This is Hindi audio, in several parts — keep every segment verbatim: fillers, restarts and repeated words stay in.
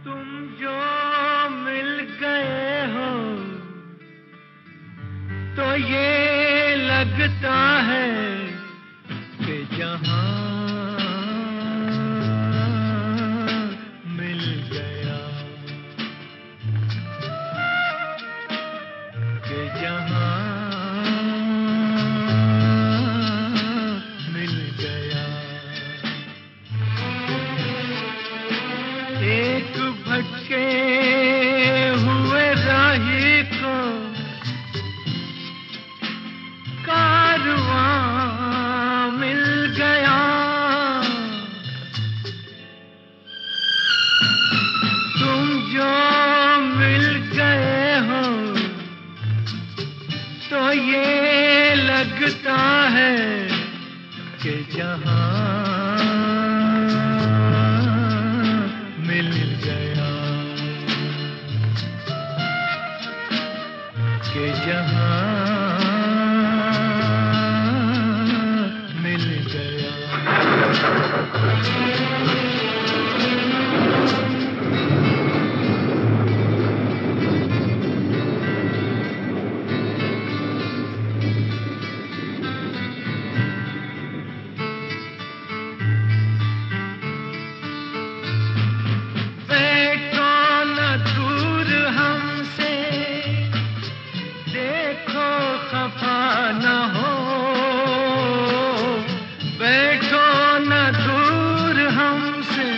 तुम जो मिल गए हो तो ये लगता है कि जहां मिल गया, कि जहां मिल गया। एक भटके हुए राही को कारवां मिल गया। तुम जो मिल गए हो तो ये लगता है कि जहां मिल गया, कि जहां मिल गया। न हो बैठो न दूर हमसे,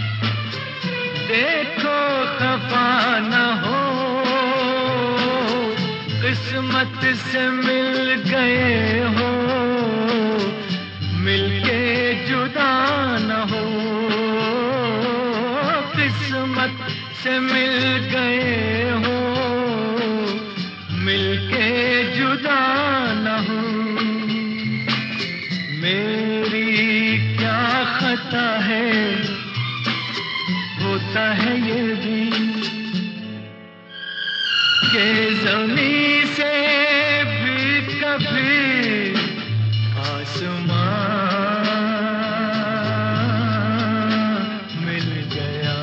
देखो खफा न हो। किस्मत से मिल गए हो, मिलके जुदा न हो। किस्मत से मिल गए हो, मिलके जुदा न हो। मेरी क्या खता है, होता है ये भी कि ज़मीं से भी कभी आसमां मिल गया,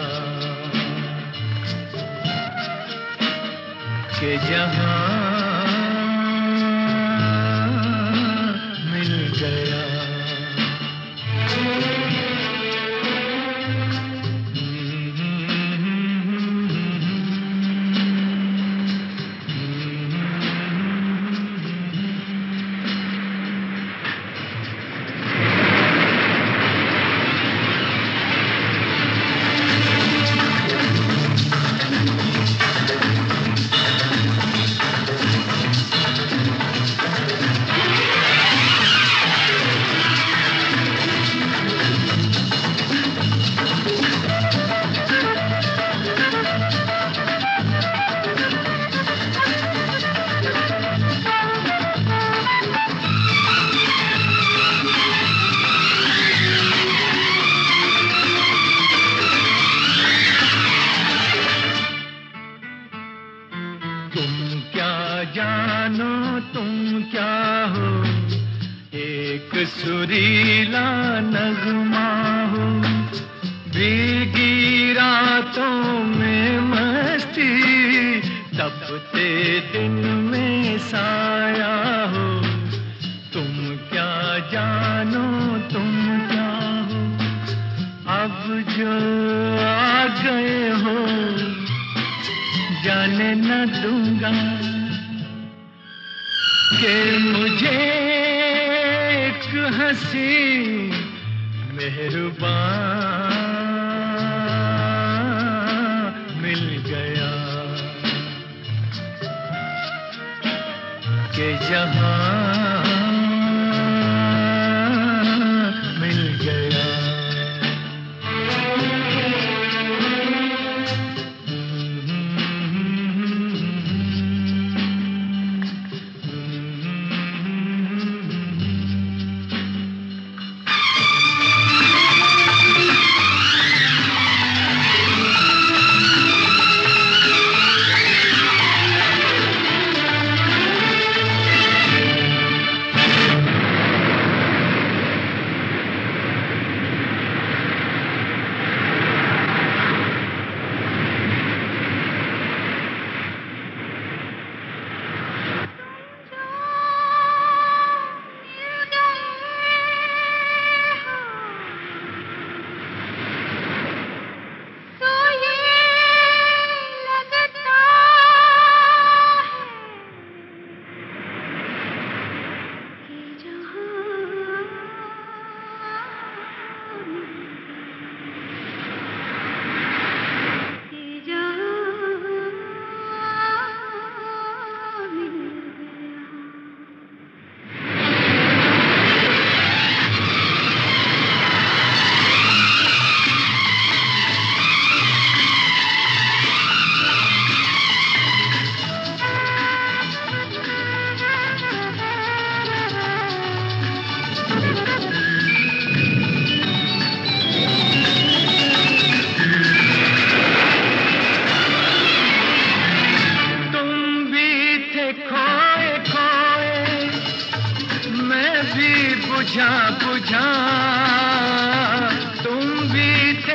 कि जहां मिल गया। तुम क्या जानो तुम क्या हो, एक सुरीला नगमा हो। भीगी रातों में मस्ती, तपते दिन में साया हो। तुम क्या जानो तुम क्या हो, अब जो आ गए हो जाने न दूंगा कि मुझे एक हंसी मेहरबान मिल गया, कि जहां मिल गया।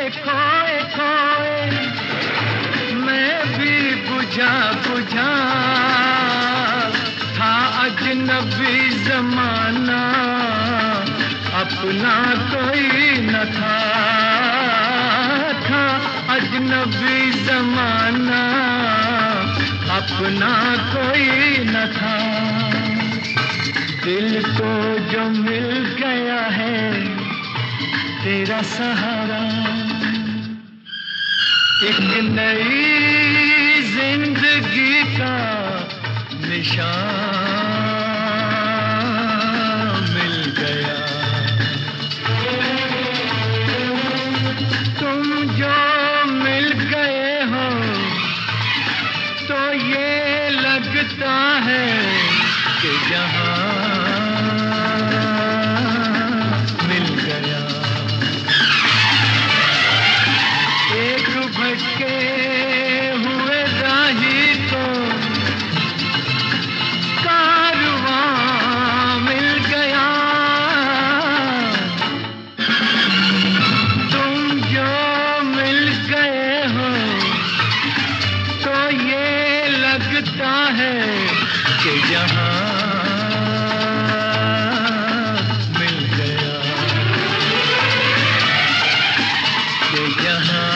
खोए खोए मैं भी बुझा बुझा था अजनबी जमाना अपना कोई न था था अजनबी जमाना अपना कोई न था। दिल को जो मिल गया है तेरा सहारा एक नई जिंदगी का निशान मिल गया। तुम जो मिल गए हो तो ये लगता है कि जहां मिल गया। एक भटके हुए राही को कारवां मिल गया। तुम जो मिल गए हो तो ये लगता है कि जहां मिल गया कि जहां